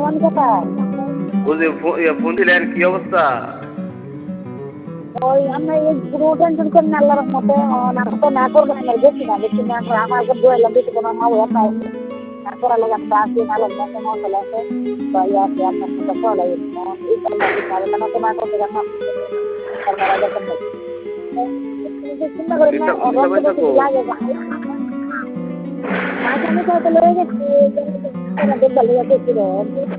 মামনি কোথায়? ওই যে ফোন দিলেন, কি অবস্থা? ওই আমরা এই পুরো টেনশন করেন না আল্লাহর রহমতে না তো না করবেন না বেশি না আমার কাছে দোয়াইলাম বেশি কোনো মা হয়ে পাই তারপর আলো গাছটা আছে নালো না কোনো চলে আছে বা ইয়া আছে আপনার সাথে চলে এই কথা বিচারে না তো না করতে না তারপর আগে তো চিন্তা করেন না চিন্তা পাইছা তো? লাগে মাঝে আমি তো লয়ে গেছি দেখতে লেগে গেছিল